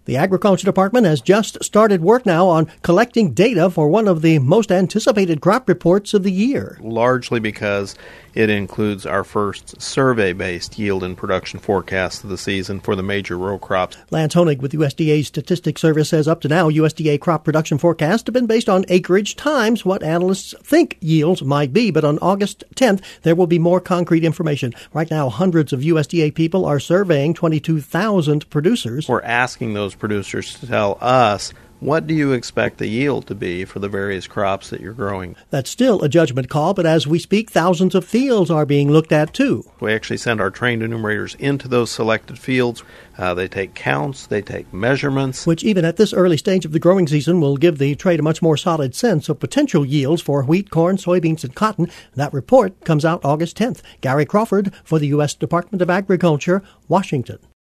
The Agriculture Department has just started work now on collecting data for one of the most anticipated crop reports of the year. Largely because it includes our first survey-based yield and production forecast of the season for the major row crops. Lance Honig with USDA's Statistics Service says up to now, USDA crop production forecasts have been based on acreage times what analysts think yields might be. But on August 10th, there will be more concrete information. Right now, hundreds of USDA people are surveying 22,000 producers. We're asking those producers to tell us, what do you expect the yield to be for the various crops that you're growing? That's still a judgment call, but as we speak, thousands of fields are being looked at, too. We actually send our trained enumerators into those selected fields. They take counts, they take measurements. Which even at this early stage of the growing season will give the trade a much more solid sense of potential yields for wheat, corn, soybeans, and cotton. That report comes out August 10th. Gary Crawford for the U.S. Department of Agriculture, Washington.